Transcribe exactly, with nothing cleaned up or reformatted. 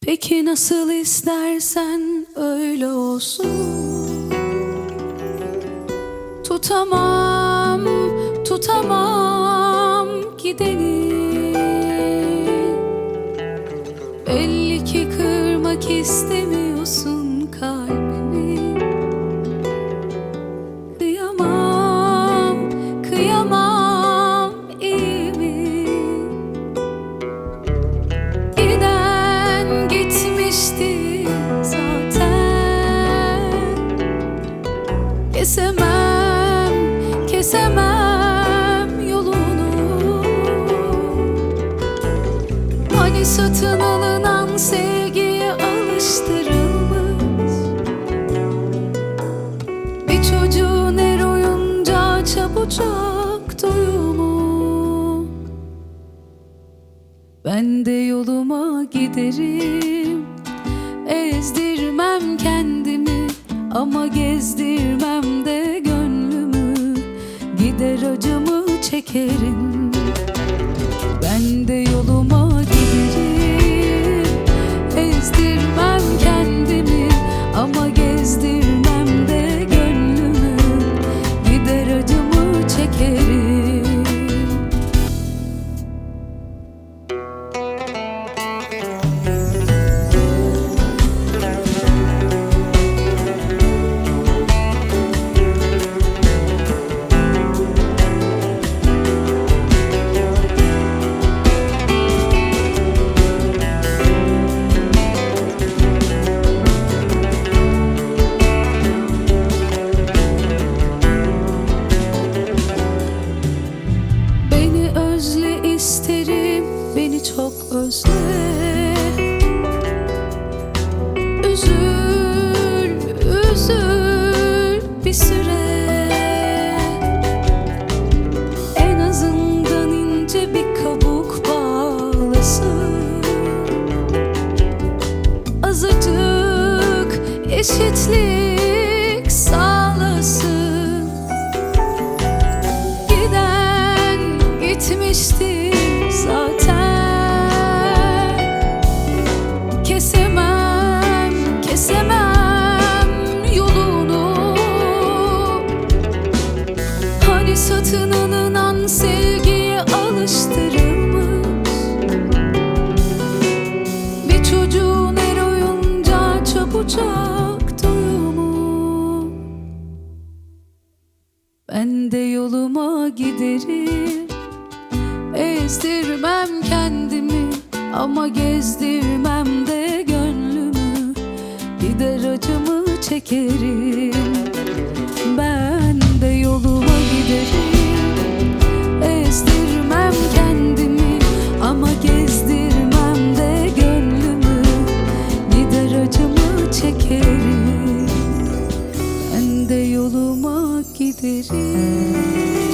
Peki nasıl istersen öyle olsun. Tutamam, tutamam gideni. Belli ki kırmak istemiyorsun kalbimi. Kıyamam, kıyamam, iyi mi? Giden gitmişti zaten. Kesemem, kesemem yolunu. Hani satın alınan sevgiye alıştırılmış bir çocuğun er oyuncağı, çabucak doyumu. Ben de yoluma giderim, ezdirmem kendimi ama gezdirmem de gönlümü. Gider acımı çekerim, ben de yoluma giderim, ezdirmem kendimi ama gezdirmem de gönlümü. Gider acımı çekerim. İsterim, beni çok özle. Üzül, üzül bir süre. En azından ince bir kabuk bağlasın. Azıcık eşitlik sağlasın. Giden gitmişti zaten. Kesemem, kesemem yolunu. Hani satın alınan sevgiye alıştırılmış bir çocuğun er oyuncağı, çabucak doyumu. Ben de yoluma giderim, ezdirmem kendimi ama gezdirmem de gönlümü. Gider acımı çekerim, ben de yoluma giderim, ezdirmem kendimi ama gezdirmem de gönlümü. Gider acımı çekerim, ben de yoluma giderim.